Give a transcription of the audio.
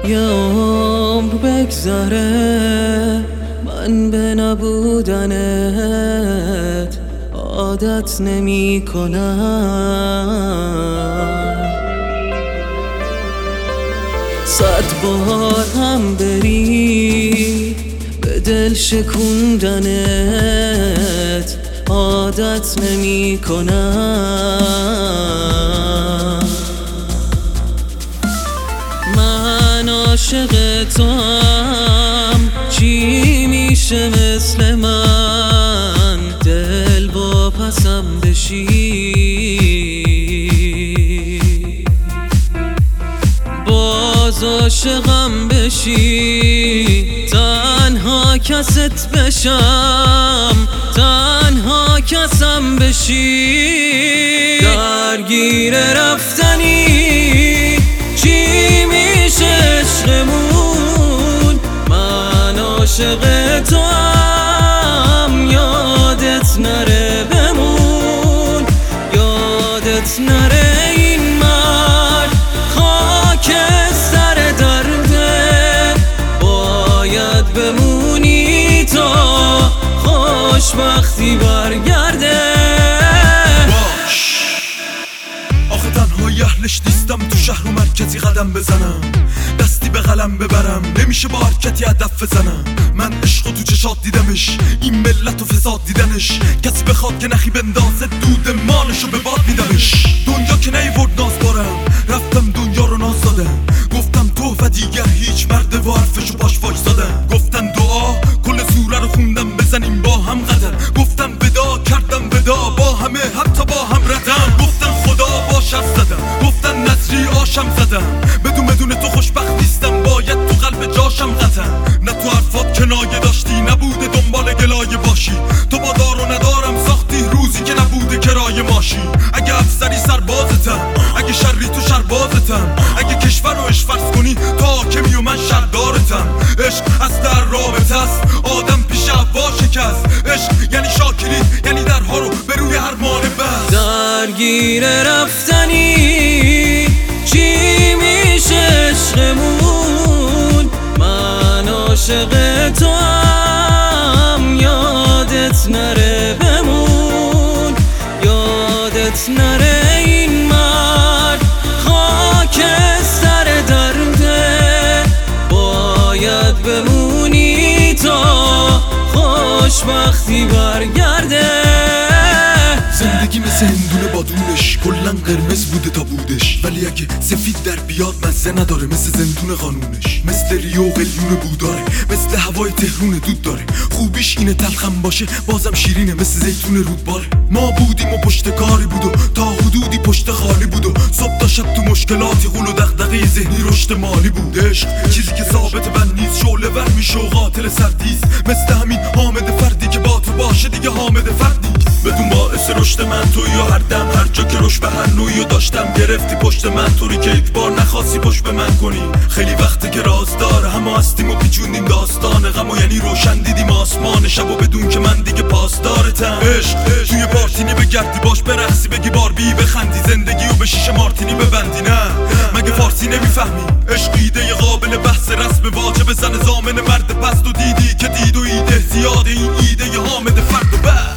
یه عمر بگذره من به نبودنت عادت نمی کنم. 100 بار هم بری به دل شکوندنت عادت نمی کنم. من عاشق تو هم چی میشه مثل من دل با پسم بشی، باز عاشقم بشی، تنها کست بشم، تنها کسم بشی. درگیر رفتنی چی میشه عشقمون؟ من عاشق تو هم یادت نره بمون، یادت نره این مرد خاک سر درده، باید بمونی تا خوشبختی برگرده. آخه تنهای اهلش نیستم تو شهر و مرکزی قدم بزنم، دستی به قلم ببرم، نمیشه با حرکتی هدف بزنم. من عشق تو چشات دیدمش، این ملت و فساد دیدنش، کسی بخواد که نخی بندازه دود مالشو به باد میدمش. دنیا که نیورد ناز بارم، رفتم دنیا رو ناز دادم، گفتم تو و دیگر هیچ مرد و حرفشو پاش وای زدم. گفتن دعا کل سوره رو خوندم بزنیم با هم قدم، گفتم ودا کردم ودا با همه حتی با هم ردم. گفتن خدا با شرط زدم، گفتن نظری آشم زدم، بدون تو خوشبخت نیستم باید تو قلب جاشم قطعم. نه تو حرفات کنایه داشتی، نبوده دنبال گلایه باشی، تو با دار و ندارم ساختی روزی که نبوده کرایه ماشی. اگه افسری سربازتم، اگه شری تو شربازتم، اگه کشور رو اش فرض کنی تا حاکمی و من شهردارتم. عشق از در رابطه است، آدم پیش هوا شکست، عشق یعنی شاکری، یعنی درها رو به روی هر مانع بست. درگیر رفتنی چی میشه عشقمون؟ من عاشق تو هم یادت نره بمون، یادت نره این مرد خاک سر درده، باید بمونی تا خوشبختی برگرده. زندگی مثل هندونه بادونش، کلن قرمز بوده تا بودش، ولی اگه سفید در بیاد مزه نداره مثل زندون قانونش. مثل ریو قلیون بوداره، مثل هوای تهرون دود داره، خوبیش اینه تلخم باشه بازم شیرینه مثل زیتون رودباره. ما بودیم و پشت کاری بود و تا حدودی پشت خالی بود و صبح تا شب تو مشکلاتی غول و دغدغه ذهنی رشد مالی بود. عشق چیزی که ثابت من نیست، شعله ور میشه و قاتل سردیست، مثل همین حامد فردی که با تو باشه دیگه حامد فرد نیست. بدون باعث رشد من توی یا هر دم هر جا که رشد به هر نوعی و داشتم گرفتی پشت من، طوری که یک بار نخواستی پشت به من کنی. خیلی وقته که راز داره همه هستیم و پیچوندیم داستان غم و یعنی روشن دیدیم آسمان شب و بدون که من دیگه پاسدارتم. عشق توی پارتینی بگردی باش برقصی بگی باربی بخندی، زندگی و به شیشه مارتینی ببندی. نه مگه فارسی نمیفهمی؟ عشق ایده قابل بحث رسم واجب زن زامن مرد پست و دیدی که دید و ایده زیاده این ایده حامد فرد و بس.